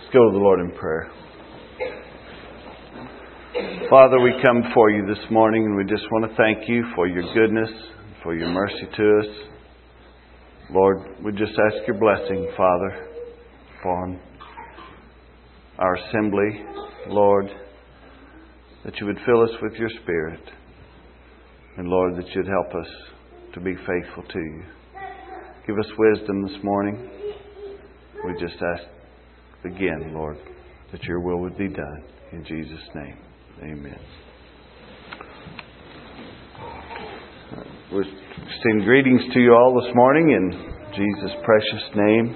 Let's go to the Lord in prayer. Father, we come before you this morning and we just want to thank you for your goodness, for your mercy to us. Lord, we just ask your blessing, Father, upon our assembly. Lord, that you would fill us with your Spirit. And Lord, that you'd help us to be faithful to you. Give us wisdom this morning. We just ask again, Lord, that your will would be done. In Jesus' name, amen. We extend greetings to you all this morning in Jesus' precious name.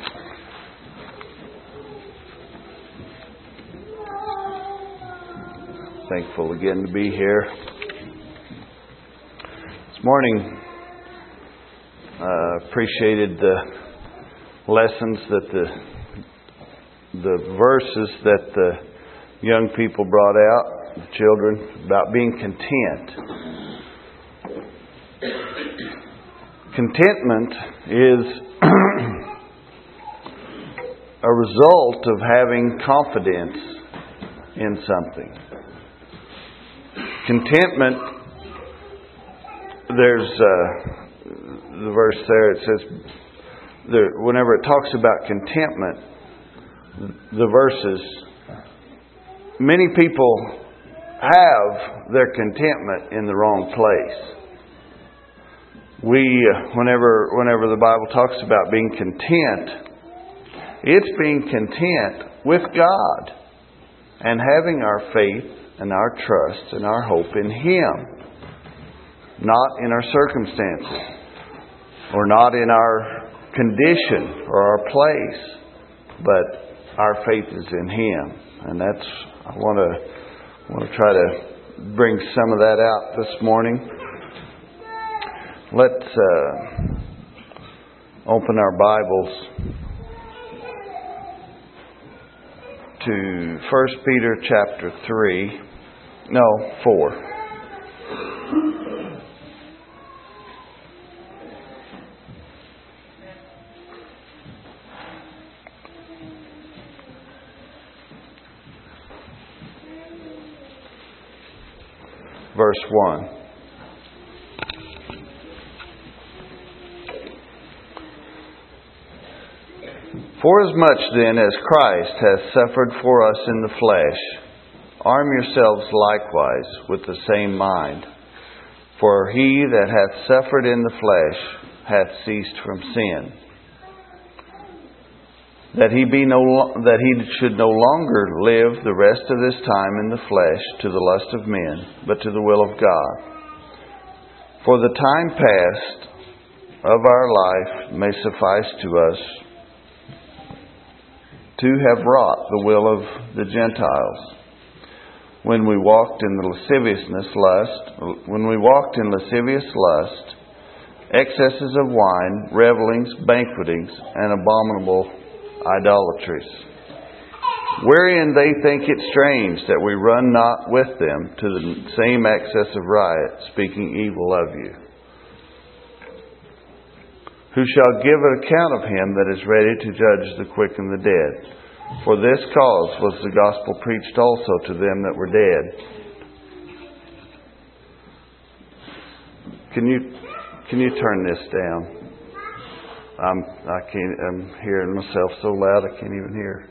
Thankful again to be here. This morning, appreciated the lessons that the verses that the young people brought out, the children, about being content. Contentment is a result of having confidence in something. Contentment, there's the verse there, it says, whenever it talks about contentment, the verses, many people have their contentment in the wrong place. Whenever the Bible talks about being content, it's being content with God and having our faith and our trust and our hope in Him, not in our circumstances or not in our condition or our place, but our faith is in Him. And that's, I want to try to bring some of that out this morning. Let's open our Bibles to 1 Peter chapter 4. Verse 1. Forasmuch then as Christ hath suffered for us in the flesh, arm yourselves likewise with the same mind. For he that hath suffered in the flesh hath ceased from sin, that he should no longer live the rest of this time in the flesh to the lust of men, but to the will of God. For the time past of our life may suffice to us to have wrought the will of the Gentiles, when we walked in lascivious lust, excesses of wine, revellings, banquetings, and abominable idolatries, wherein they think it strange that we run not with them to the same excess of riot, speaking evil of you. Who shall give an account of him that is ready to judge the quick and the dead? For this cause was the gospel preached also to them that were dead. Can you turn this down? I'm hearing myself so loud I can't even hear.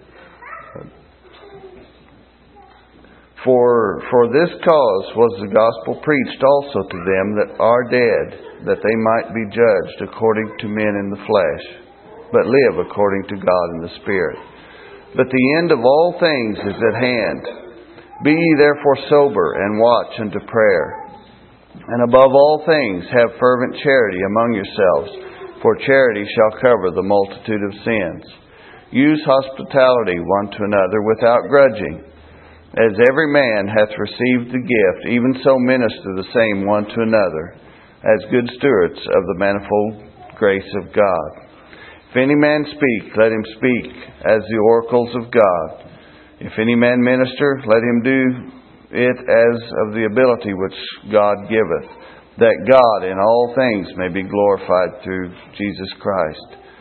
For this cause was the gospel preached also to them that are dead, that they might be judged according to men in the flesh, but live according to God in the Spirit. But the end of all things is at hand. Be ye therefore sober, and watch unto prayer. And above all things have fervent charity among yourselves, for charity shall cover the multitude of sins. Use hospitality one to another without grudging. As every man hath received the gift, even so minister the same one to another, as good stewards of the manifold grace of God. If any man speak, let him speak as the oracles of God. If any man minister, let him do it as of the ability which God giveth, that God in all things may be glorified through Jesus Christ.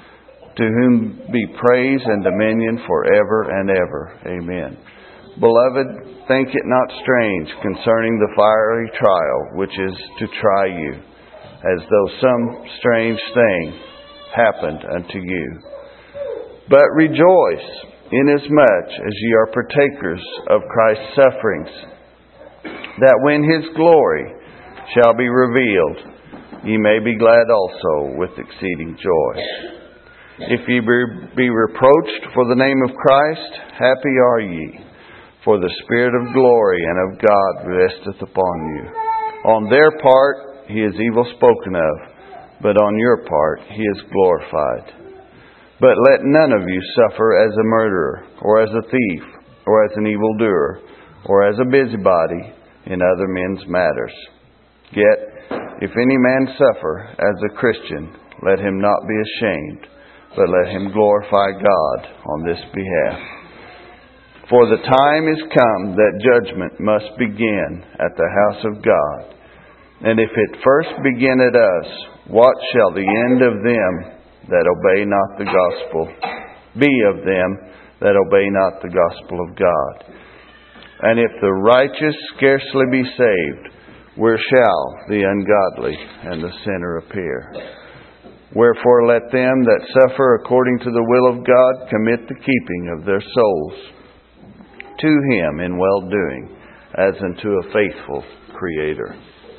to whom be praise and dominion forever and ever. Amen. Beloved, think it not strange concerning the fiery trial which is to try you, as though some strange thing happened unto you. But rejoice, inasmuch as ye are partakers of Christ's sufferings, that when His glory shall be revealed, ye may be glad also with exceeding joy. If ye be reproached for the name of Christ, happy are ye, for the Spirit of glory and of God resteth upon you. On their part He is evil spoken of, but on your part He is glorified. But let none of you suffer as a murderer, or as a thief, or as an evildoer, or as a busybody in other men's matters. Yet, if any man suffer as a Christian, let him not be ashamed, but let him glorify God on this behalf. For the time is come that judgment must begin at the house of God. And if it first begin at us, what shall the end of them that obey not the gospel be of them that obey not the gospel of God? And if the righteous scarcely be saved, where shall the ungodly and the sinner appear? Wherefore let them that suffer according to the will of God commit the keeping of their souls to Him in well-doing, as unto a faithful Creator.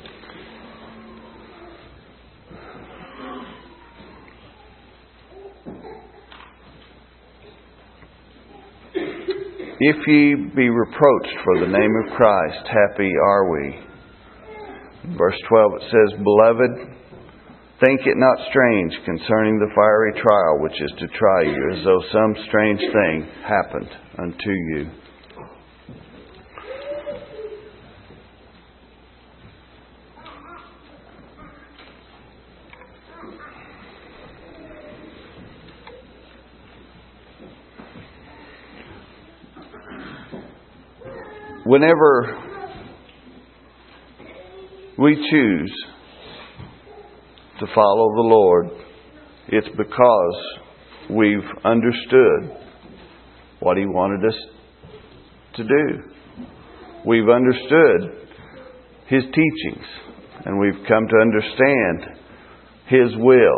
If ye be reproached for the name of Christ, happy are we. In verse 12 it says, Beloved, think it not strange concerning the fiery trial which is to try you, as though some strange thing happened unto you. Whenever we choose to follow the Lord, it's because we've understood what He wanted us to do. We've understood His teachings, and we've come to understand His will.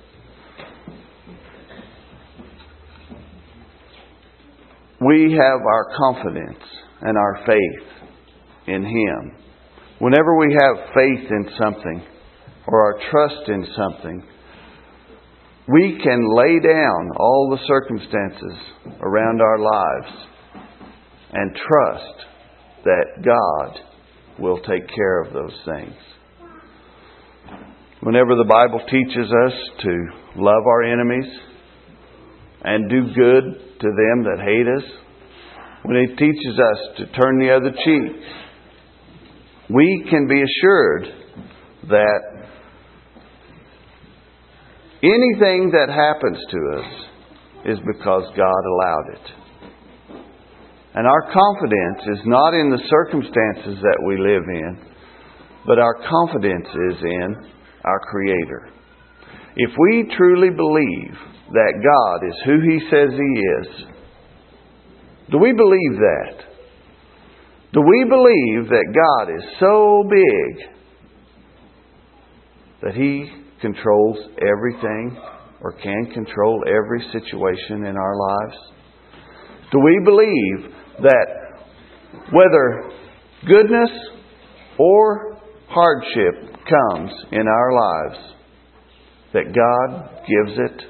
We have our confidence and our faith in Him. Whenever we have faith in something or our trust in something, we can lay down all the circumstances around our lives and trust that God will take care of those things. Whenever the Bible teaches us to love our enemies and do good to them that hate us, when it teaches us to turn the other cheek, we can be assured that anything that happens to us is because God allowed it. And our confidence is not in the circumstances that we live in, but our confidence is in our Creator. If we truly believe that God is who He says He is, do we believe that? Do we believe that God is so big that He controls everything or can control every situation in our lives? Do we believe that whether goodness or hardship comes in our lives, that God gives it?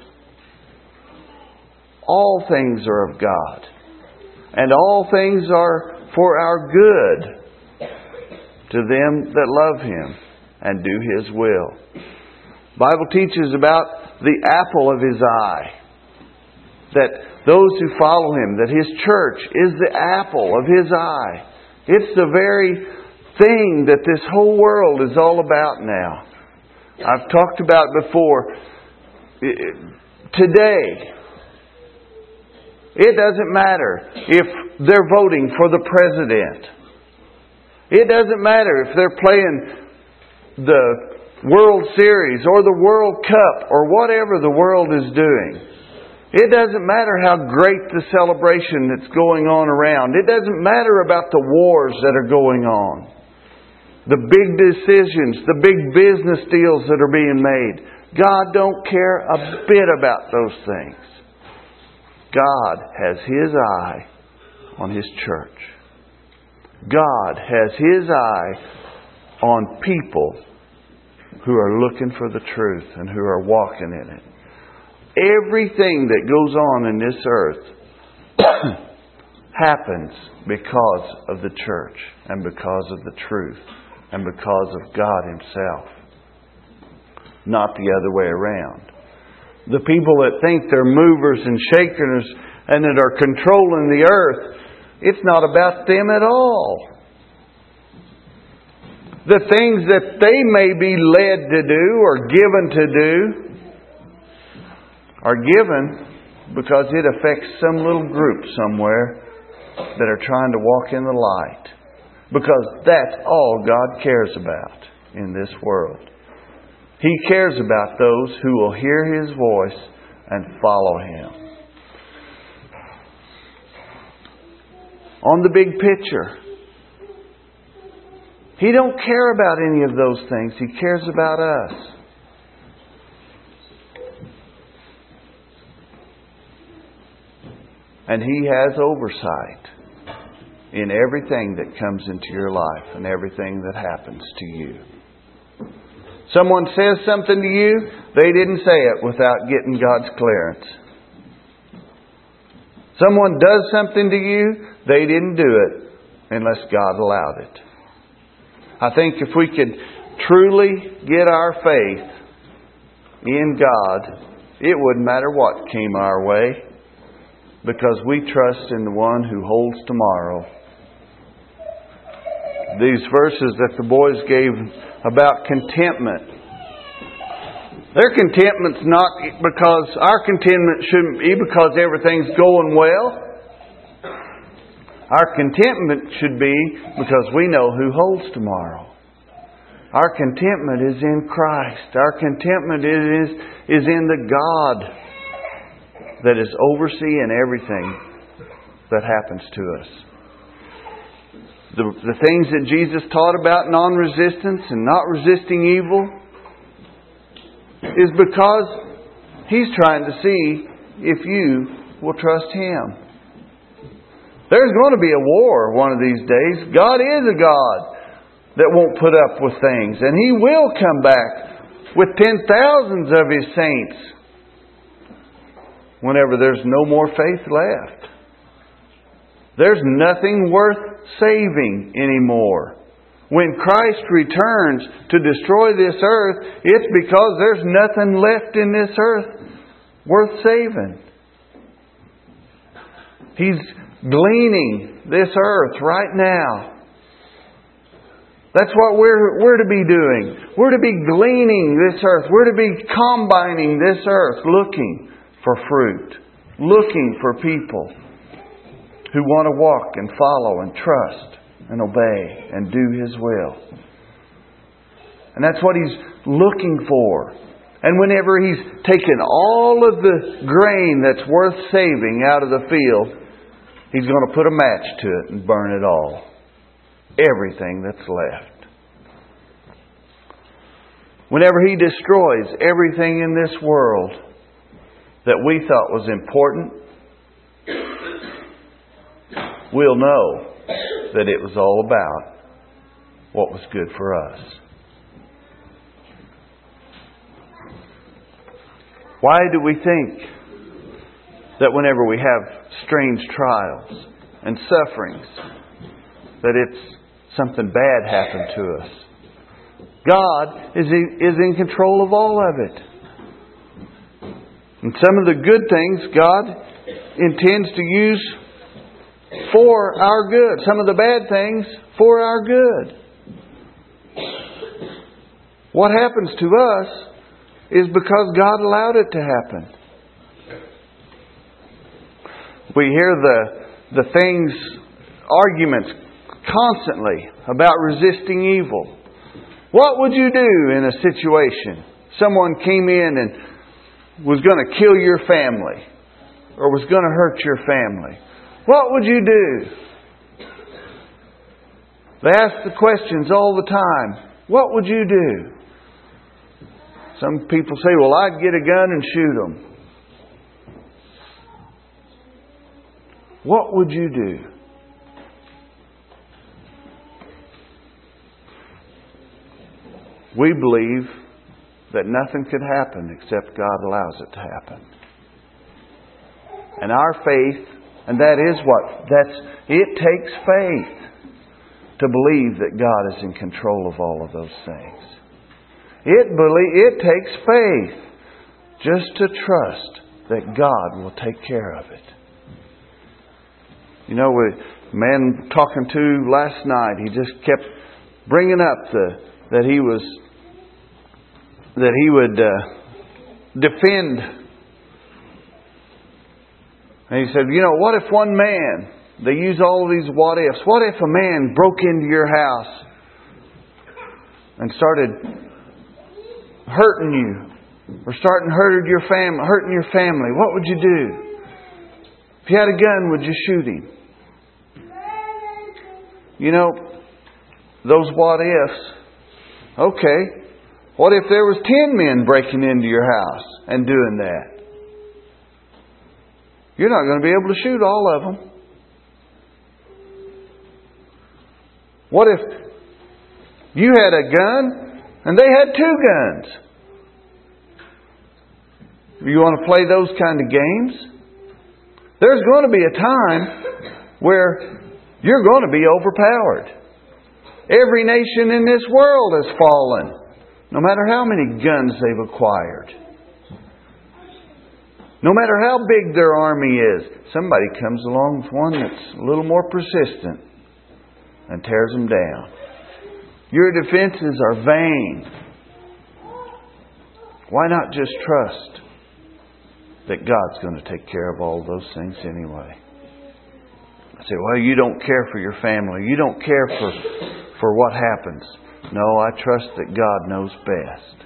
All things are of God. And all things are for our good to them that love Him and do His will. The Bible teaches about the apple of His eye. That those who follow Him, that His church is the apple of His eye. It's the very thing that this whole world is all about now. I've talked about before, today, it doesn't matter if they're voting for the president. It doesn't matter if they're playing the World Series or the World Cup or whatever the world is doing. It doesn't matter how great the celebration that's going on around. It doesn't matter about the wars that are going on. The big decisions, the big business deals that are being made. God don't care a bit about those things. God has His eye on His church. God has His eye on people who are looking for the truth and who are walking in it. Everything that goes on in this earth happens because of the church and because of the truth and because of God Himself. Not the other way around. The people that think they're movers and shakers and that are controlling the earth, it's not about them at all. The things that they may be led to do or given to do are given because it affects some little group somewhere that are trying to walk in the light. Because that's all God cares about in this world. He cares about those who will hear His voice and follow Him. On the big picture, He don't care about any of those things. He cares about us. And He has oversight in everything that comes into your life and everything that happens to you. Someone says something to you, they didn't say it without getting God's clearance. Someone does something to you, they didn't do it unless God allowed it. I think if we could truly get our faith in God, it wouldn't matter what came our way, because we trust in the one who holds tomorrow. These verses that the boys gave about contentment. Their contentment's not because our contentment shouldn't be because everything's going well. Our contentment should be because we know who holds tomorrow. Our contentment is in Christ. Our contentment is in the God that is overseeing everything that happens to us. The things that Jesus taught about non-resistance and not resisting evil is because He's trying to see if you will trust Him. There's going to be a war one of these days. God is a God that won't put up with things. And He will come back with 10,000s of His saints whenever there's no more faith left. There's nothing worth saving anymore. When Christ returns to destroy this earth, it's because there's nothing left in this earth worth saving. He's gleaning this earth right now. That's what we're to be doing. We're to be gleaning this earth. We're to be combining this earth, looking for fruit, looking for people who want to walk and follow and trust and obey and do His will. And that's what He's looking for. And whenever He's taken all of the grain that's worth saving out of the field, He's going to put a match to it and burn it all. Everything that's left. Whenever He destroys everything in this world that we thought was important, we'll know that it was all about what was good for us. Why do we think that whenever we have strange trials and sufferings, that it's something bad happened to us? God is in control of all of it. And some of the good things God intends to use for our good. Some of the bad things for our good. What happens to us is because God allowed it to happen. We hear the things, arguments constantly about resisting evil. What would you do in a situation? Someone came in and was going to kill your family. or was going to hurt your family, what would you do? They ask the questions all the time. What would you do? Some people say, well, I'd get a gun and shoot them. What would you do? We believe that nothing could happen except God allows it to happen. And our faith, and it takes faith to believe that God is in control of all of those things. It takes faith just to trust that God will take care of it. You know, a man talking to last night, he just kept bringing up that he would defend. And he said, you know, what if one man, they use all of these what ifs. What if a man broke into your house and started hurting you, or hurting your family? What would you do? If you had a gun, would you shoot him? You know, those what ifs. Okay, what if there was 10 men breaking into your house and doing that? You're not going to be able to shoot all of them. What if you had a gun and they had 2 guns? You want to play those kind of games? There's going to be a time where you're going to be overpowered. Every nation in this world has fallen, no matter how many guns they've acquired. No matter how big their army is, somebody comes along with one that's a little more persistent and tears them down. Your defenses are vain. Why not just trust that God's going to take care of all those things anyway? I say, well, you don't care for your family. You don't care for what happens. No, I trust that God knows best.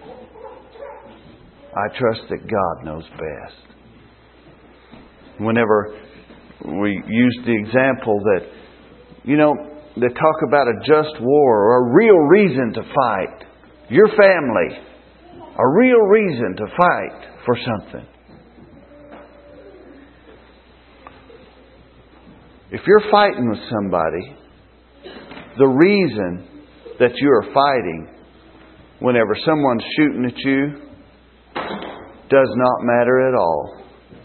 I trust that God knows best. Whenever we use the example that, you know, they talk about a just war or a real reason to fight. Your family, a real reason to fight for something. If you're fighting with somebody, the reason that you are fighting whenever someone's shooting at you does not matter at all.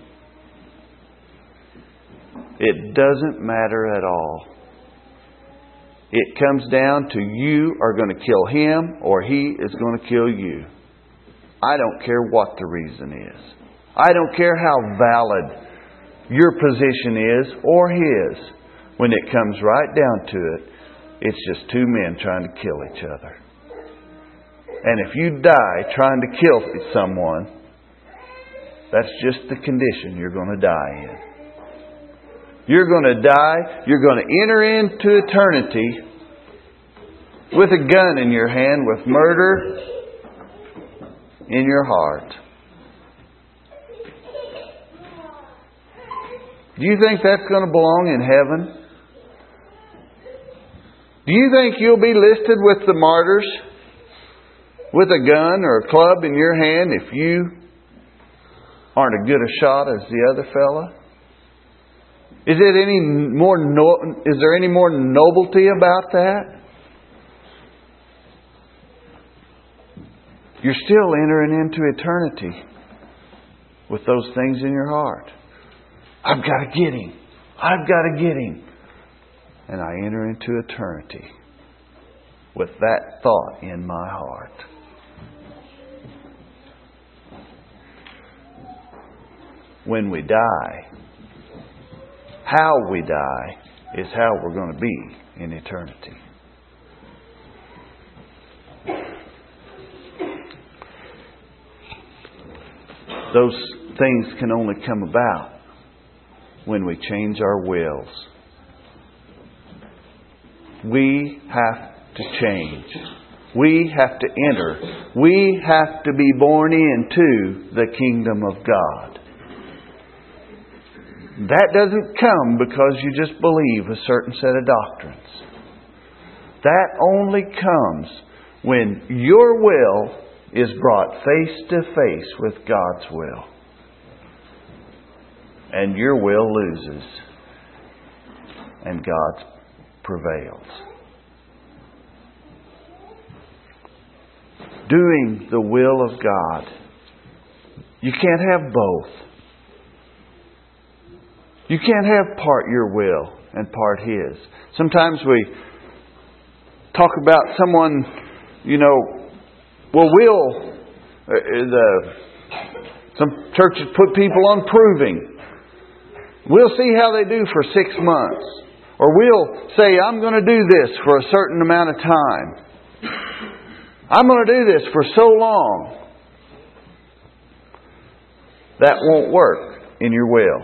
It doesn't matter at all. It comes down to you are going to kill him or he is going to kill you. I don't care what the reason is. I don't care how valid your position is or his. When it comes right down to it, it's just 2 men trying to kill each other. And if you die trying to kill someone, that's just the condition you're going to die in. You're going to die, you're going to enter into eternity with a gun in your hand, with murder in your heart. Do you think that's going to belong in heaven? Do you think you'll be listed with the martyrs with a gun or a club in your hand if you aren't as good a shot as the other fella? Is there any more nobility about that? You're still entering into eternity with those things in your heart. I've got to get him. I've got to get him. And I enter into eternity with that thought in my heart. When we die, how we die is how we're going to be in eternity. Those things can only come about when we change our wills. We have to change. We have to enter. We have to be born into the kingdom of God. That doesn't come because you just believe a certain set of doctrines. That only comes when your will is brought face to face with God's will. And your will loses. And God's prevails. Doing the will of God. You can't have both. You can't have part your will and part His. Sometimes we talk about someone, some churches put people on proving. We'll see how they do for 6 months. Or we'll say, I'm going to do this for a certain amount of time. I'm going to do this for so long. That won't work in your will.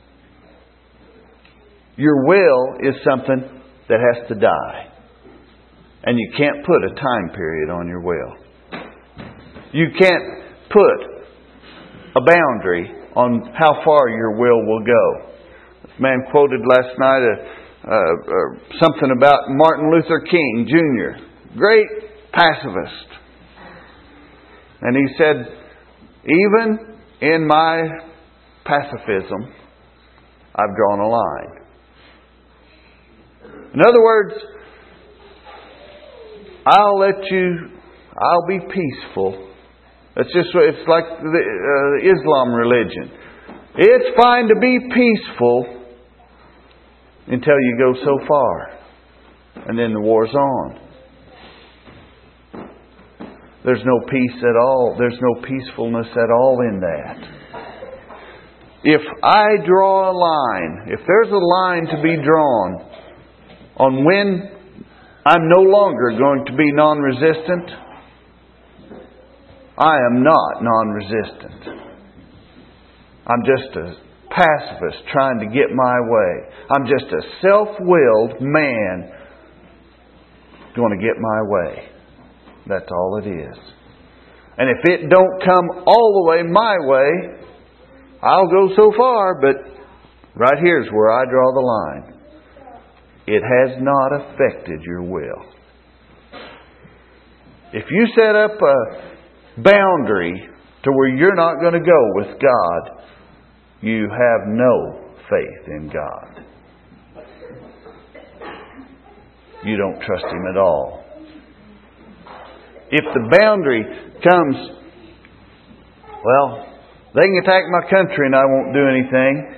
Your will is something that has to die. And you can't put a time period on your will. You can't put a boundary on how far your will go. This man quoted last night something about Martin Luther King Jr., great pacifist. And he said, even in my pacifism, I've drawn a line. In other words, I'll be peaceful. It's like the Islam religion. It's fine to be peaceful until you go so far. And then the war's on. There's no peace at all. There's no peacefulness at all in that. If I draw a line, if there's a line to be drawn on when I'm no longer going to be non-resistant, I am not non-resistant. I'm just a pacifist trying to get my way. I'm just a self-willed man going to get my way. That's all it is. And if it don't come all the way my way, I'll go so far, but right here's where I draw the line. It has not affected your will. If you set up a boundary to where you're not going to go with God, you have no faith in God. You don't trust Him at all. If the boundary comes, well, they can attack my country and I won't do anything.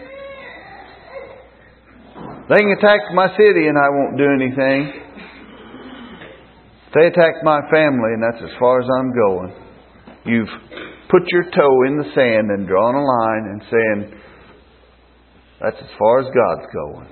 They can attack my city and I won't do anything. If they attack my family and that's as far as I'm going, you've put your toe in the sand and drawn a line and saying, that's as far as God's going.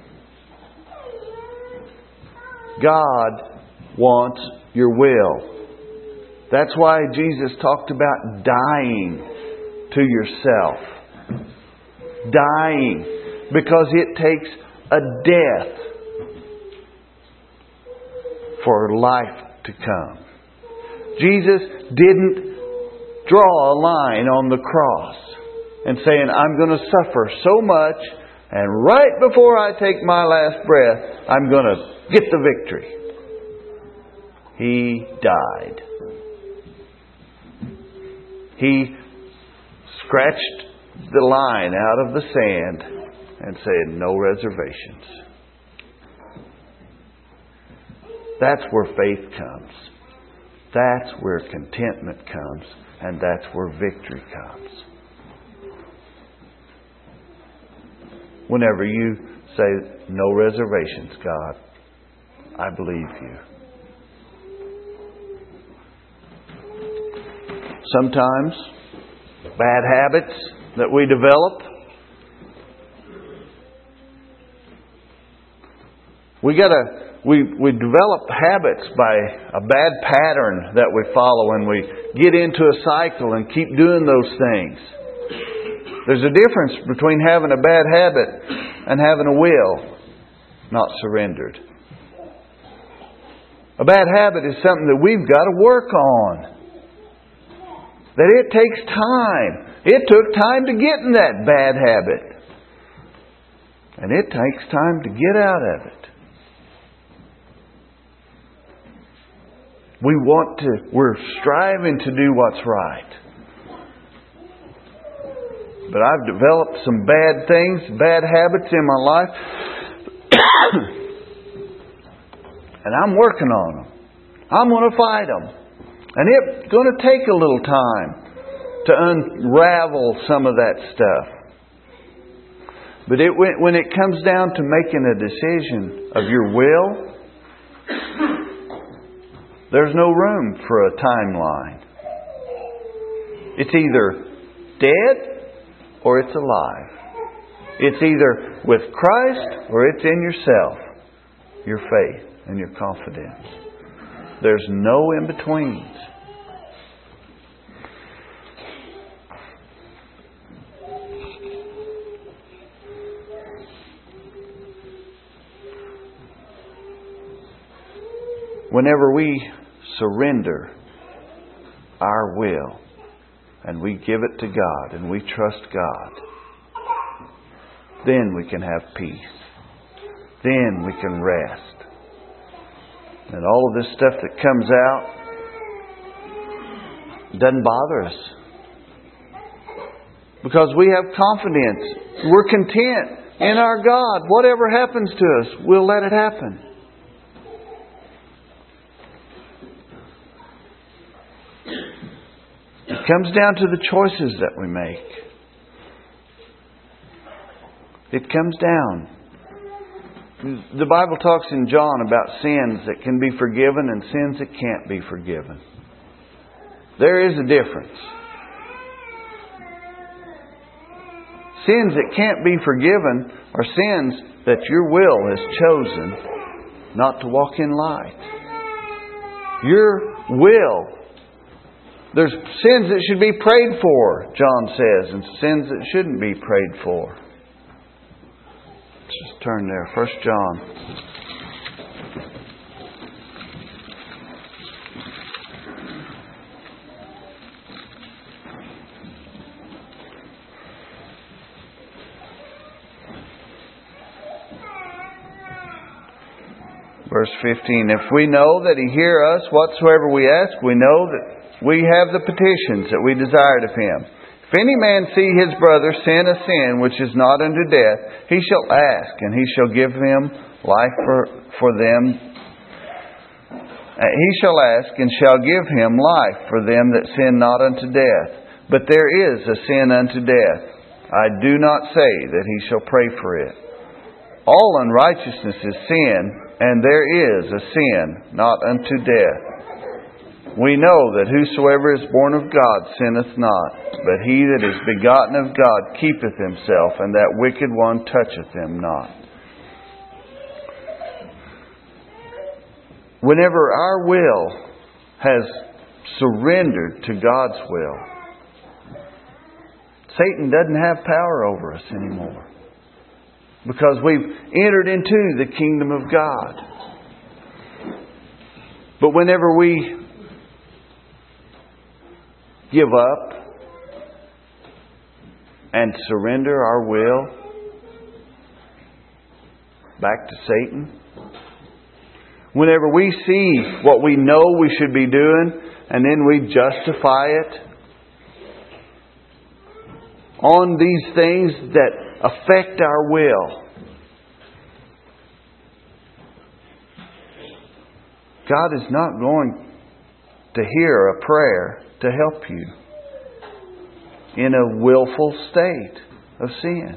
God wants your will. That's why Jesus talked about dying to yourself. Dying. Because it takes a death for life to come. Jesus didn't draw a line on the cross and saying, I'm going to suffer so much, and right before I take my last breath, I'm going to get the victory. He died. He scratched the line out of the sand and said, no reservations. That's where faith comes. That's where contentment comes. And that's where victory comes. Whenever you say, no reservations, God, I believe you. Sometimes, bad habits that we develop, we develop habits by a bad pattern that we follow, and we get into a cycle and keep doing those things. There's a difference between having a bad habit and having a will not surrendered. A bad habit is something that we've got to work on. That it takes time. It took time to get in that bad habit. And it takes time to get out of it. We're striving to do what's right. But I've developed some bad things, bad habits in my life. And I'm working on them. I'm going to fight them. And it's going to take a little time to unravel some of that stuff. But when it comes down to making a decision of your will, there's no room for a timeline. It's either dead or it's alive. It's either with Christ or it's in yourself, your faith and your confidence. There's no in-betweens. Whenever we surrender our will and we give it to God and we trust God, then we can have peace. Then we can rest. And all of this stuff that comes out doesn't bother us. Because we have confidence. We're content in our God. Whatever happens to us, we'll let it happen. It comes down to the choices that we make. It comes down. The Bible talks in John about sins that can be forgiven and sins that can't be forgiven. There is a difference. Sins that can't be forgiven are sins that your will has chosen not to walk in light. Your will. There's sins that should be prayed for, John says, and sins that shouldn't be prayed for. Let's just turn there. 1 John. Verse 15. If we know that He hear us whatsoever we ask, we know that we have the petitions that we desired of Him. If any man see his brother sin a sin which is not unto death, he shall ask, and He shall give him life for them. He shall ask, and shall give him life for them that sin not unto death. But there is a sin unto death. I do not say that he shall pray for it. All unrighteousness is sin, and there is a sin not unto death. We know that whosoever is born of God sinneth not, but he that is begotten of God keepeth himself, and that wicked one toucheth him not. Whenever our will has surrendered to God's will, Satan doesn't have power over us anymore. Because we've entered into the kingdom of God. But whenever we give up and surrender our will back to Satan, whenever we see what we know we should be doing and then we justify it on these things that affect our will, God is not going to hear a prayer to help you in a willful state of sin.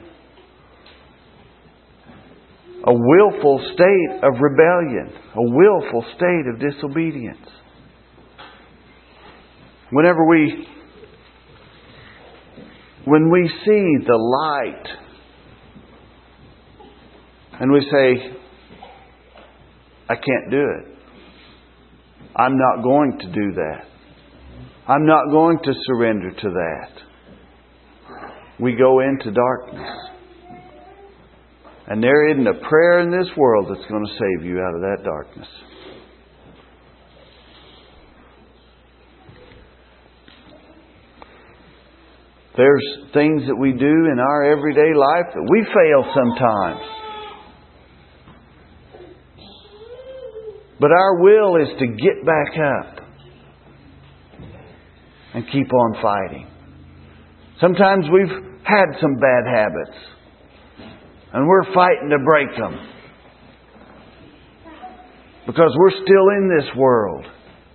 A willful state of rebellion. A willful state of disobedience. When we see the light and we say, I can't do it. I'm not going to do that. I'm not going to surrender to that. We go into darkness. And there isn't a prayer in this world that's going to save you out of that darkness. There's things that we do in our everyday life that we fail sometimes. But our will is to get back up and keep on fighting. Sometimes we've had some bad habits and we're fighting to break them because we're still in this world.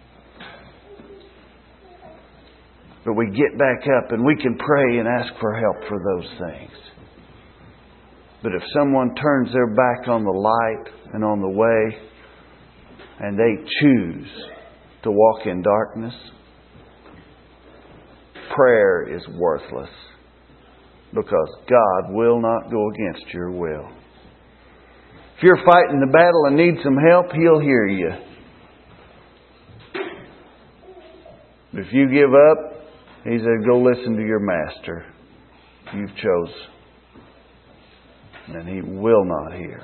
But we get back up and we can pray and ask for help for those things. But if someone turns their back on the light and on the way, and they choose to walk in darkness, prayer is worthless. Because God will not go against your will. If you're fighting the battle and need some help, He'll hear you. If you give up, He said, go listen to your master. You've chose. And He will not hear.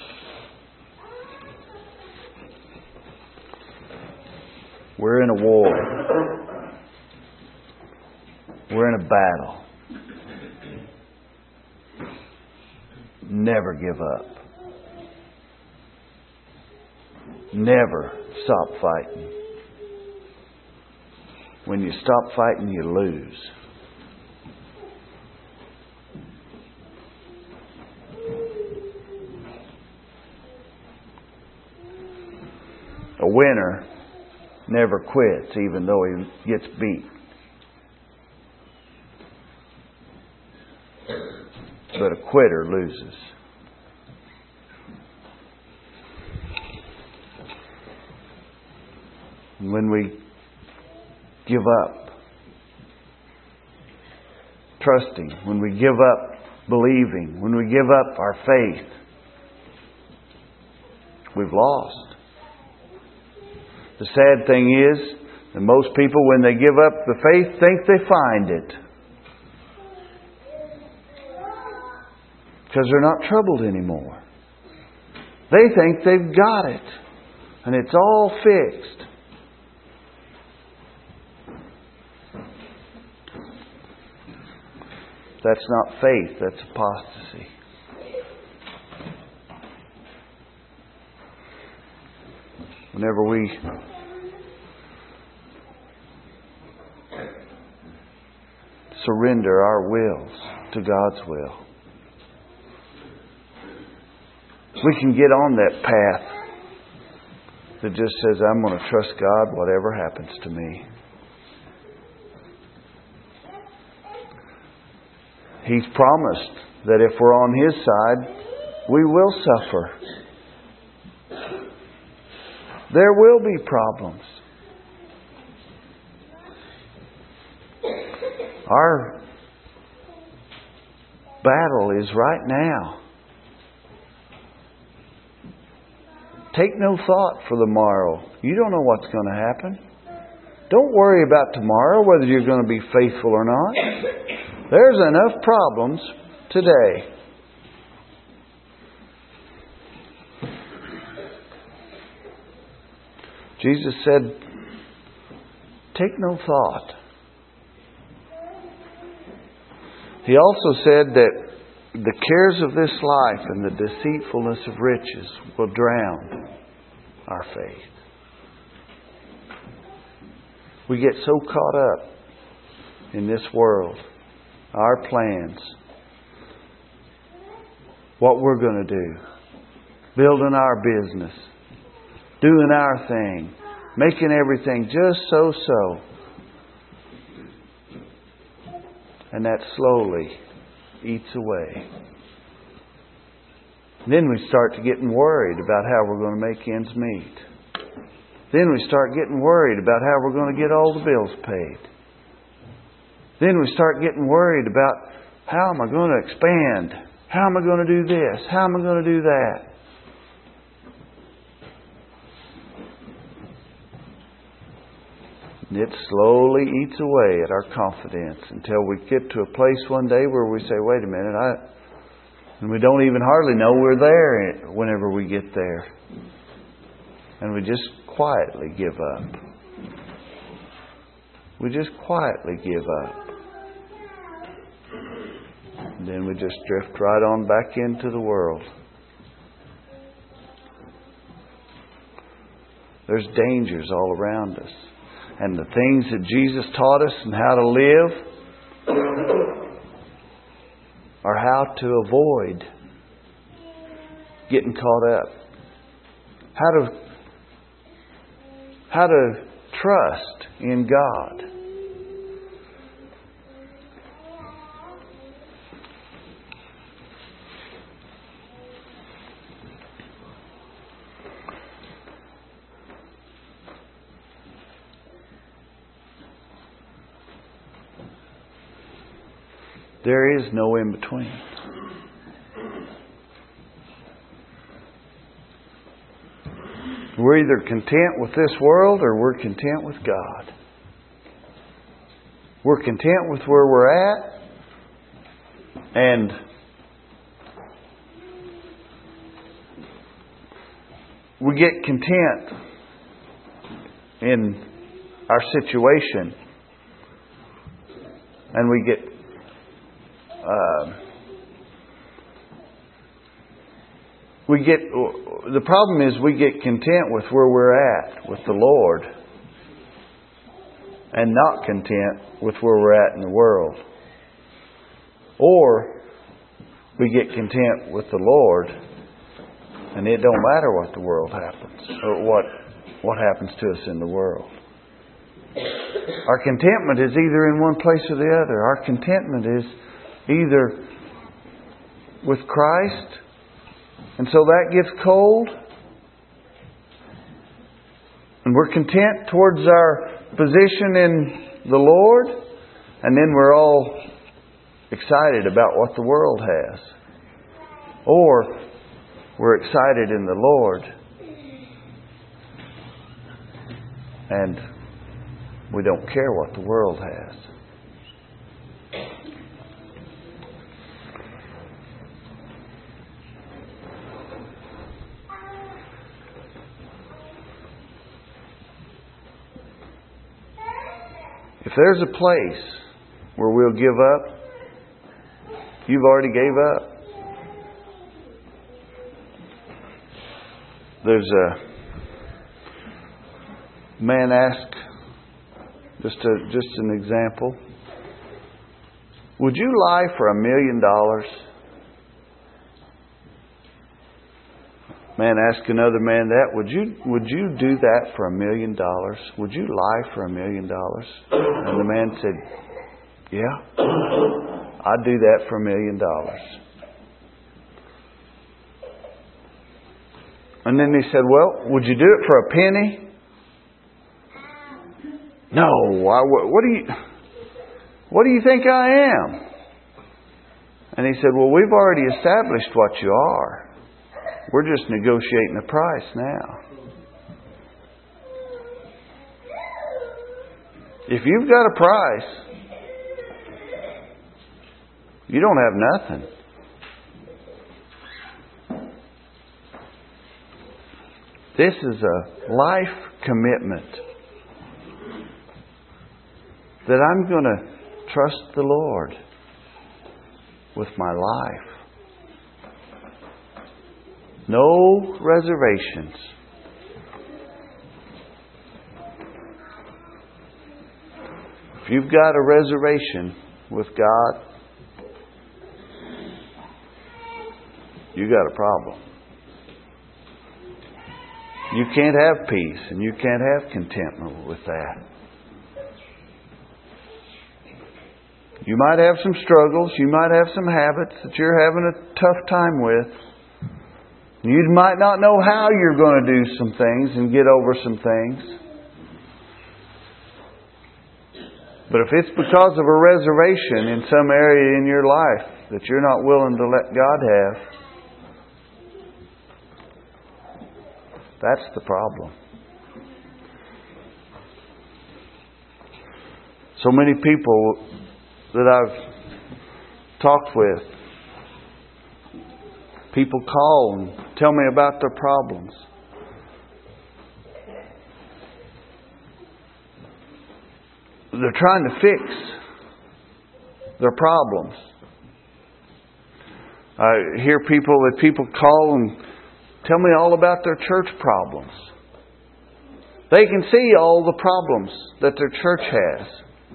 We're in a war. We're in a battle. Never give up. Never stop fighting. When you stop fighting, you lose. A winner never quits even though he gets beat. But a quitter loses. And when we give up trusting, when we give up believing, when we give up our faith, we've lost. The sad thing is that most people, when they give up the faith, think they find it. Because they're not troubled anymore. They think they've got it. And it's all fixed. That's not faith, that's apostasy. Whenever we surrender our wills to God's will, we can get on that path that just says, I'm going to trust God whatever happens to me. He's promised that if we're on His side, we will suffer. There will be problems. Our battle is right now. Take no thought for the morrow. You don't know what's going to happen. Don't worry about tomorrow, whether you're going to be faithful or not. There's enough problems today. Jesus said, take no thought. He also said that the cares of this life and the deceitfulness of riches will drown our faith. We get so caught up in this world, our plans, what we're going to do, building our business, doing our thing, making everything just so. And that slowly eats away. Then we start to getting worried about how we're going to make ends meet. Then we start getting worried about how we're going to get all the bills paid. Then we start getting worried about how am I going to expand? How am I going to do this? How am I going to do that? And it slowly eats away at our confidence until we get to a place one day where we say, wait a minute, and we don't even hardly know we're there whenever we get there. And we just quietly give up. We just quietly give up. And then we just drift right on back into the world. There's dangers all around us. And the things that Jesus taught us and how to live are how to avoid getting caught up. How to trust in God. There is no in between. We're either content with this world or we're content with God. We're content with where we're at, and we get content in our situation, and we get the problem is we get content with where we're at with the Lord and not content with where we're at in the world. Or we get content with the Lord and it don't matter what the world happens or what happens to us in the world. Our contentment is either in one place or the other. Our contentment is either with Christ, and so that gets cold, and we're content towards our position in the Lord, and then we're all excited about what the world has. Or we're excited in the Lord, and we don't care what the world has. If there's a place where we'll give up, you've already gave up. There's a man asked, just an example, would you lie for $1 million? Man asked another man that, would you do that for $1 million? Would you lie for $1 million? And the man said, yeah, I'd do that for $1 million. And then he said, well, would you do it for a penny? No, what do you think I am? And he said, well, we've already established what you are. We're just negotiating a price now. If you've got a price, you don't have nothing. This is a life commitment that I'm going to trust the Lord with my life. No reservations. If you've got a reservation with God, you got a problem. You can't have peace and you can't have contentment with that. You might have some struggles. You might have some habits that you're having a tough time with. You might not know how you're going to do some things and get over some things. But if it's because of a reservation in some area in your life that you're not willing to let God have, that's the problem. So many people that I've talked with, people call and tell me about their problems. They're trying to fix their problems. I hear people call and tell me all about their church problems. They can see all the problems that their church has.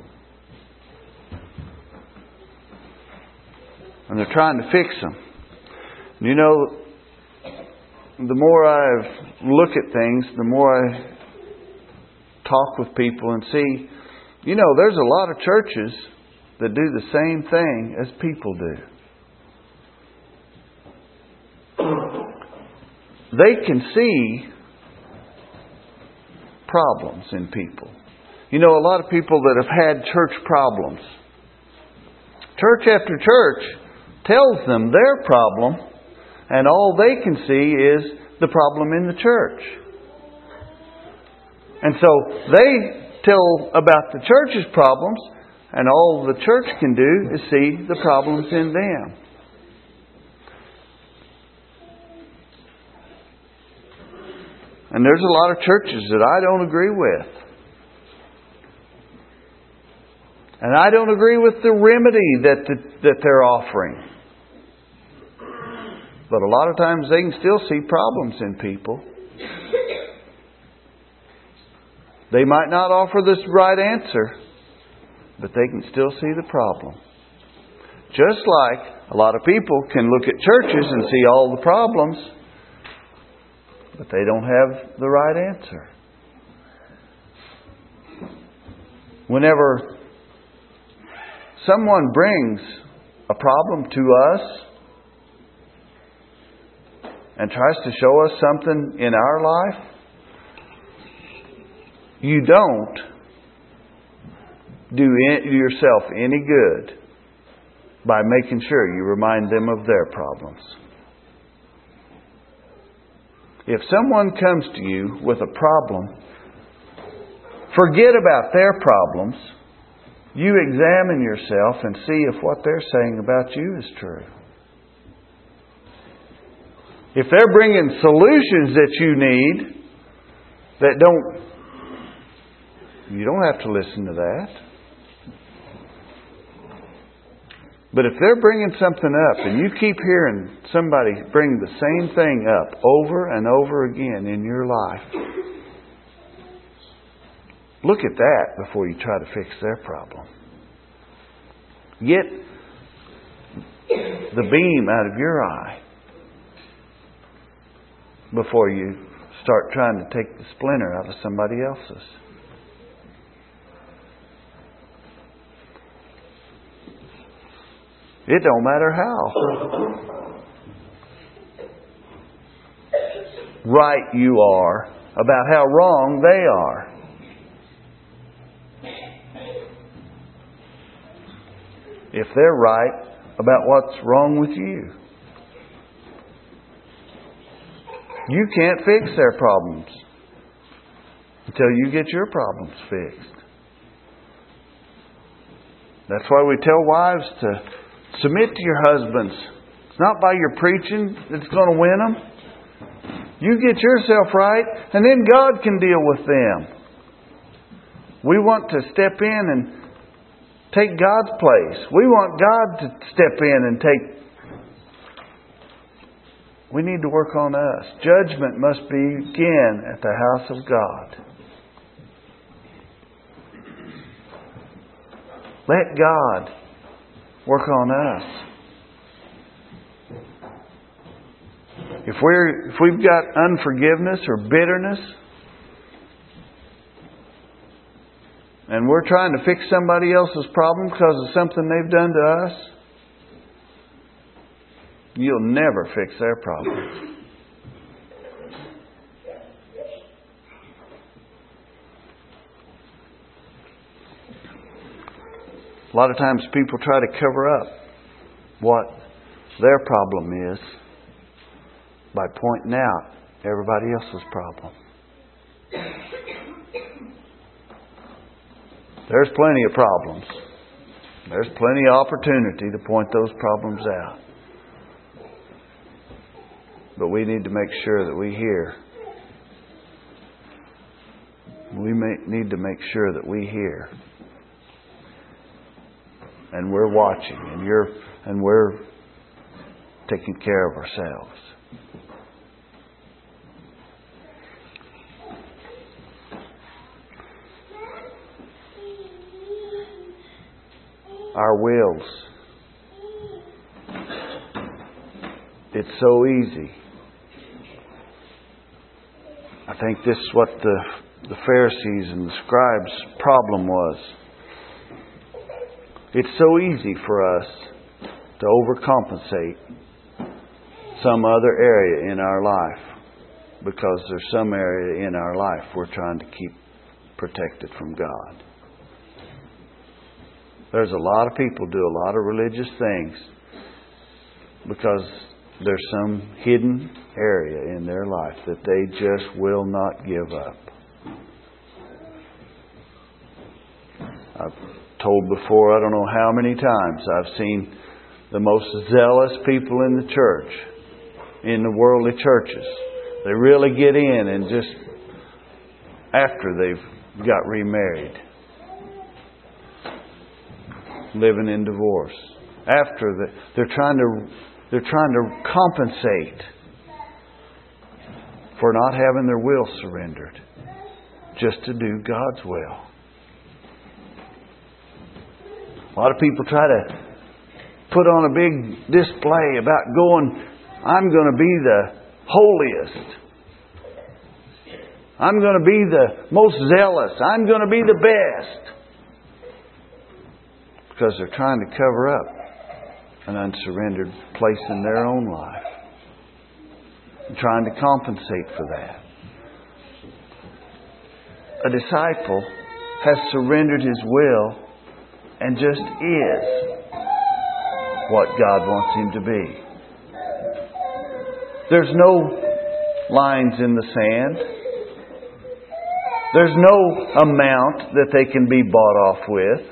And they're trying to fix them. You know, the more I look at things, the more I talk with people and see, you know, there's a lot of churches that do the same thing as people do. They can see problems in people. You know, a lot of people that have had church problems, church after church tells them their problem, and all they can see is the problem in the church. And so they tell about the church's problems, and all the church can do is see the problems in them. And there's a lot of churches that I don't agree with. And I don't agree with the remedy that they're offering. But a lot of times they can still see problems in people. They might not offer this right answer, but they can still see the problem. Just like a lot of people can look at churches and see all the problems, but they don't have the right answer. Whenever someone brings a problem to us and tries to show us something in our life, you don't do yourself any good by making sure you remind them of their problems. If someone comes to you with a problem, forget about their problems. You examine yourself and see if what they're saying about you is true. If they're bringing solutions that you need, you don't have to listen to that. But if they're bringing something up and you keep hearing somebody bring the same thing up over and over again in your life, look at that before you try to fix their problem. Get the beam out of your eye before you start trying to take the splinter out of somebody else's. It don't matter how right you are about how wrong they are. If they're right about what's wrong with you. You can't fix their problems until you get your problems fixed. That's why we tell wives to submit to your husbands. It's not by your preaching that's going to win them. You get yourself right, and then God can deal with them. We want to step in and take God's place. We want God to step in and take... We need to work on us. Judgment must begin at the house of God. Let God work on us. If we've got unforgiveness or bitterness, and we're trying to fix somebody else's problem because of something they've done to us, you'll never fix their problem. A lot of times people try to cover up what their problem is by pointing out everybody else's problem. There's plenty of problems. There's plenty of opportunity to point those problems out. But we need to make sure that we hear. We need to make sure that we hear. And we're watching, and we're taking care of ourselves. Our wills. It's so easy. I think this is what the Pharisees and the scribes' problem was. It's so easy for us to overcompensate some other area in our life because there's some area in our life we're trying to keep protected from God. There's a lot of people do a lot of religious things because there's some hidden area in their life that they just will not give up. I've told before, I don't know how many times I've seen the most zealous people in the church, in the worldly churches. They really get in and just after they've got remarried, living in divorce. After they're trying to compensate for not having their will surrendered, just to do God's will. A lot of people try to put on a big display about going, I'm going to be the holiest. I'm going to be the most zealous. I'm going to be the best. Because they're trying to cover up an unsurrendered place in their own life. And trying to compensate for that. A disciple has surrendered his will and just is what God wants him to be. There's no lines in the sand. There's no amount that they can be bought off with.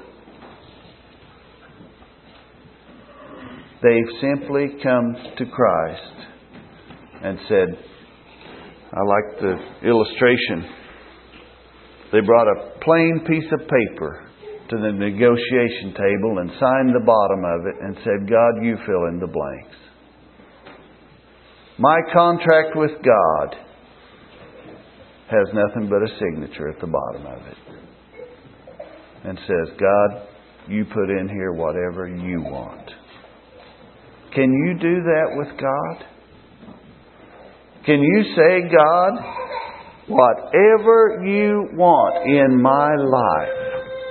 They've simply come to Christ and said, I like the illustration. They brought a plain piece of paper to the negotiation table and signed the bottom of it and said, God, you fill in the blanks. My contract with God has nothing but a signature at the bottom of it. And says, God, you put in here whatever you want. Can you do that with God? Can you say, God, whatever you want in my life,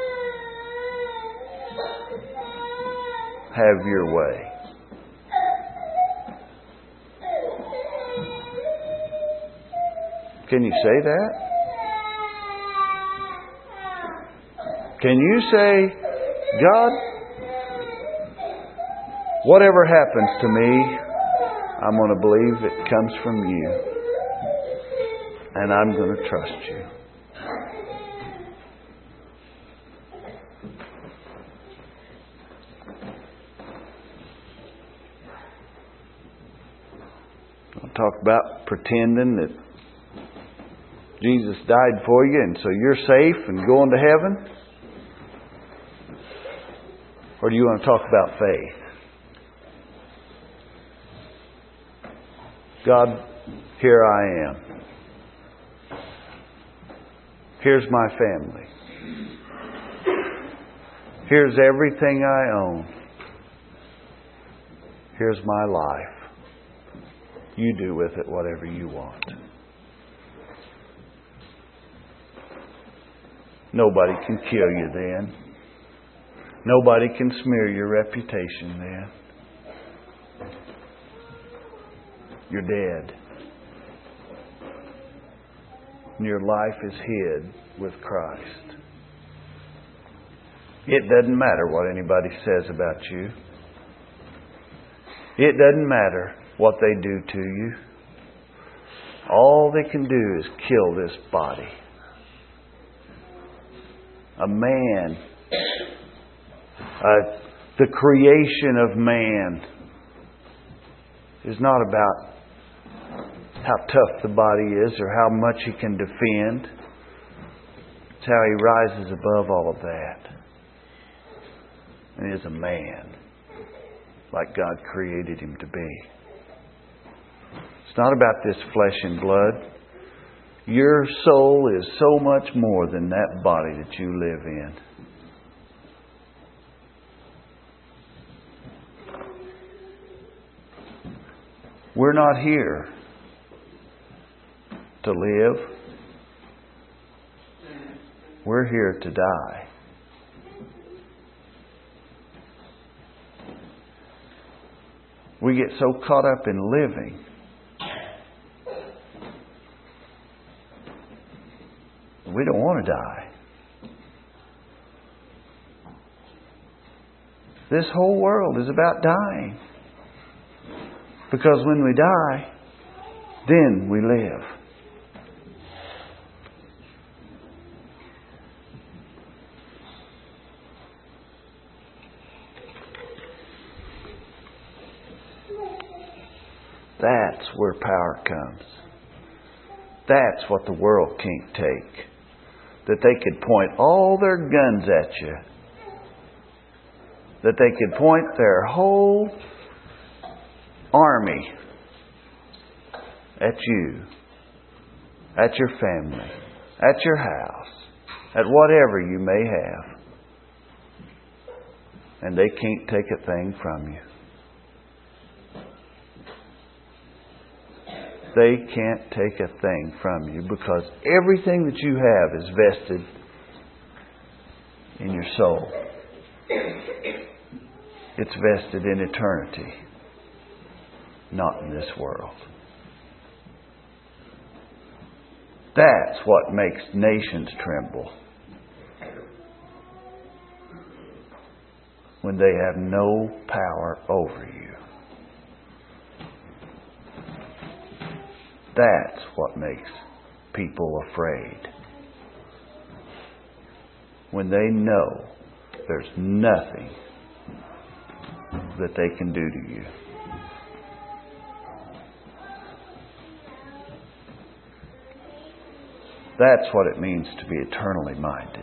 have your way. Can you say that? Can you say, God, whatever happens to me, I'm going to believe it comes from you. And I'm going to trust you. I'll talk about pretending that Jesus died for you and so you're safe and going to heaven. Or do you want to talk about faith? God, here I am. Here's my family. Here's everything I own. Here's my life. You do with it whatever you want. Nobody can kill you then. Nobody can smear your reputation then. You're dead. And your life is hid with Christ. It doesn't matter what anybody says about you. It doesn't matter what they do to you. All they can do is kill this body. A man, the creation of man, is not about how tough the body is or how much he can defend. It's how he rises above all of that. And is a man like God created him to be. It's not about this flesh and blood. Your soul is so much more than that body that you live in. We're not here to live. We're here to die. We get so caught up in living we don't want to die. This whole world is about dying. Because when we die, then we live. That's where power comes. That's what the world can't take. That they could point all their guns at you. That they could point their whole army at you, at your family, at your house, at whatever you may have. And they can't take a thing from you. They can't take a thing from you because everything that you have is vested in your soul. It's vested in eternity, not in this world. That's what makes nations tremble. When they have no power over you. That's what makes people afraid. When they know there's nothing that they can do to you. That's what it means to be eternally minded.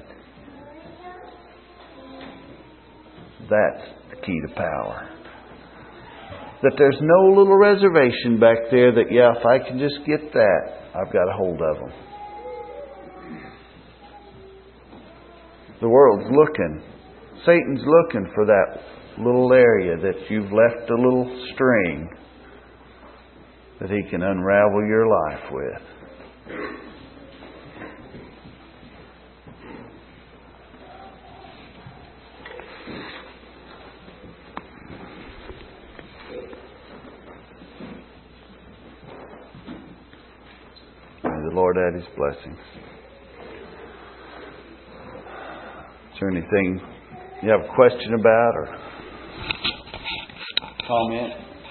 That's the key to power. That there's no little reservation back there that, if I can just get that, I've got a hold of them. The world's looking. Satan's looking for that little area that you've left a little string that he can unravel your life with. Lord, add His blessings. Is there anything you have a question about or comment?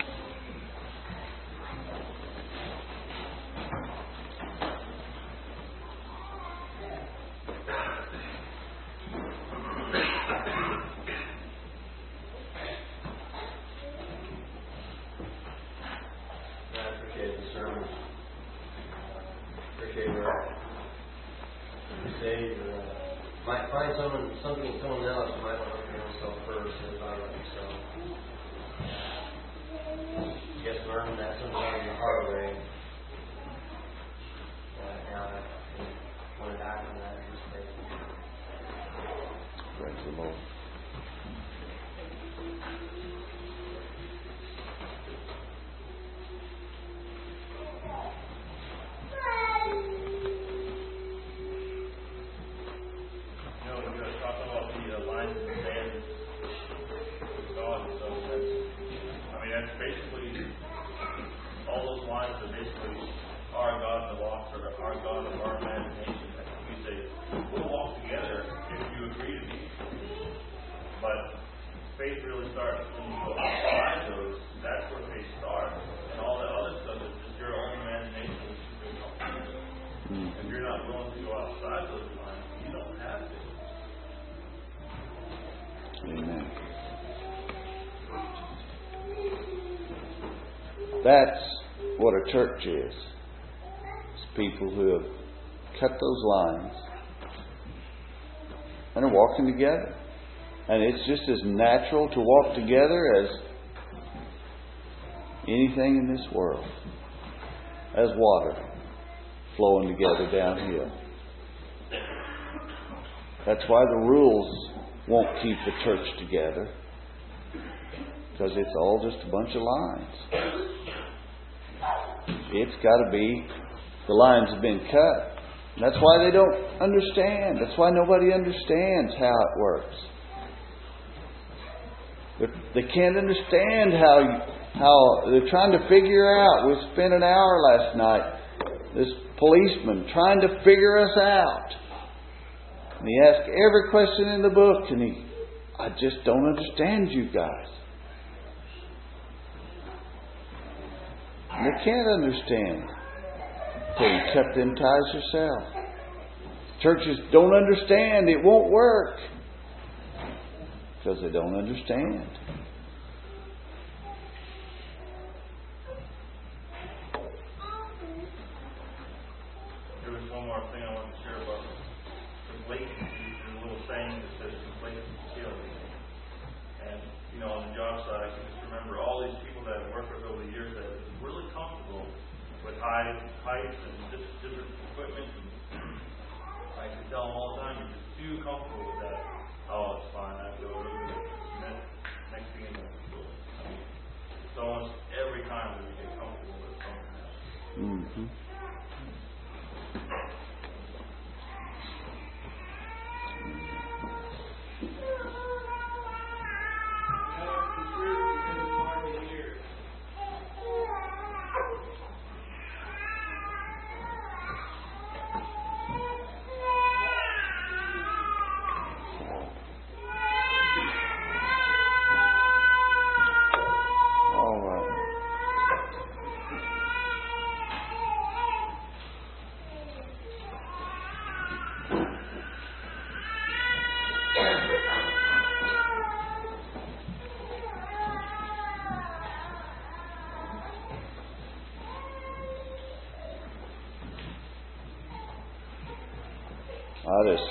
That's what a church is. It's people who have cut those lines and are walking together. And it's just as natural to walk together as anything in this world. as water flowing together downhill. That's why the rules won't keep the church together, because it's all just a bunch of lines. It's got to be, the lines have been cut. And that's why they don't understand. That's why nobody understands how it works. They can't understand how they're trying to figure out. We spent an hour last night, this policeman trying to figure us out. And he asked every question in the book, and I just don't understand you guys. And they can't understand until you cut them ties yourself. Churches don't understand. It won't work because they don't understand. There was one more thing I wanted to share about complacency. There's a little saying that says complacency kills. And, on the job site, I can just remember all these people that I've worked with over the years that are really comfortable with heights and just different equipment. I can tell them all the time, you're just too comfortable with that. Oh, it's fine. I go over it. Next thing you know, it's almost every time that we get comfortable with something else. Mm-hmm. I just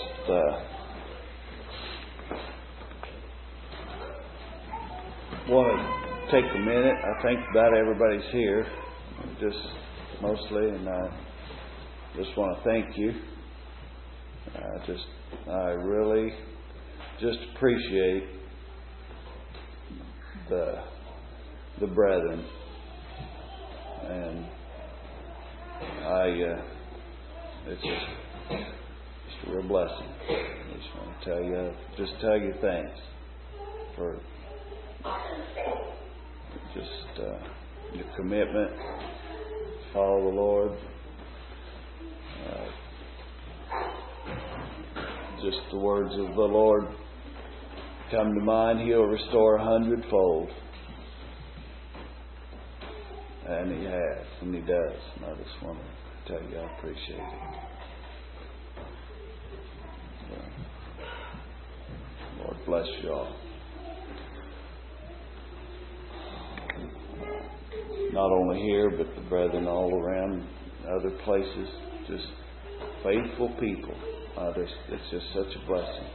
want to take a minute. I think about everybody's here, just mostly, and I just want to thank you. I really just appreciate the brethren, and it's just a real blessing. I just want to tell you thanks for just your commitment to follow the Lord. Just the words of the Lord come to mind. He'll restore 100-fold. And He has, and He does. And I just want to tell you I appreciate it. Lord bless you all. Not only here, but the brethren all around other places. Just faithful people. It's just such a blessing.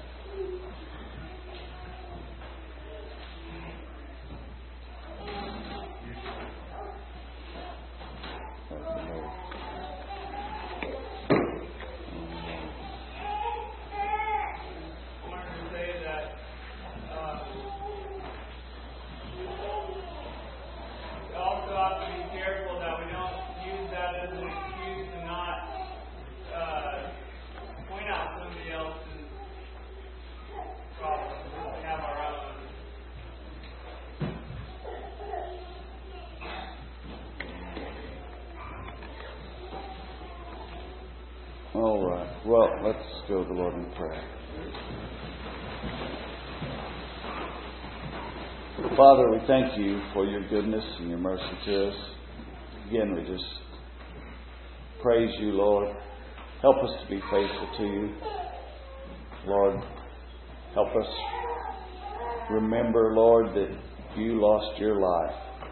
All right. Well, let's go to the Lord in prayer. Father, we thank you for your goodness and your mercy to us. Again, we just praise you, Lord. Help us to be faithful to you. Lord, help us remember, Lord, that you lost your life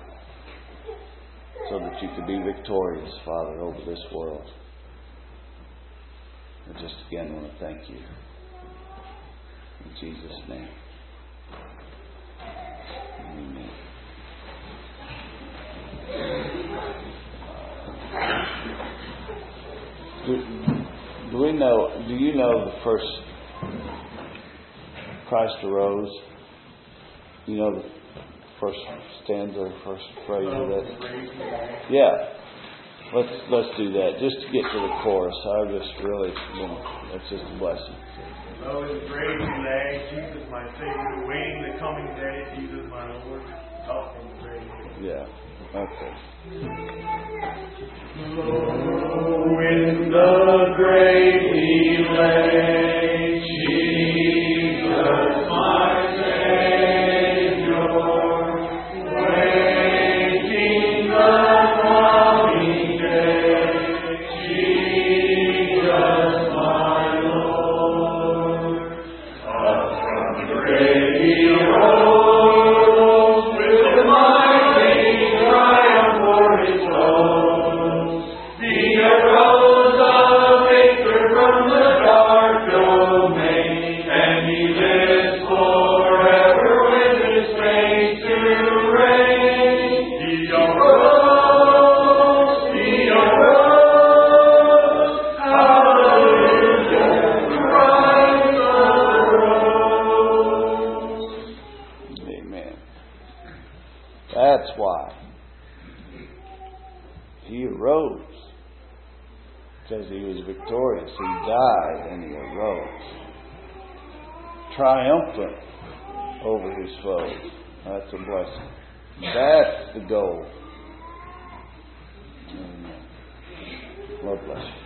so that you could be victorious, Father, over this world. I just again want to thank you. In Jesus' name. Amen. Do we know? Do you know the first Christ arose? You know the first stanza, first phrase of that? Yeah. Let's do that just to get to the chorus. I just really, that's just a blessing. Oh, in the grave he lay, Jesus my Savior, waiting the coming day, Jesus my Lord, up from the grave. Yeah. Okay. Oh, in the grave he lay, Jesus my Savior, waiting the coming day, Jesus my Lord. Up from the grave he rose with the mighty triumph for his foes. He arose a victor from the dark domain, and he lives forever with his face to reign. He arose, hallelujah, Christ arose. Amen. That's why. He arose. Because he was victorious. He died and he arose. Triumphant over his foes. That's a blessing. That's the goal. Amen. Lord bless you.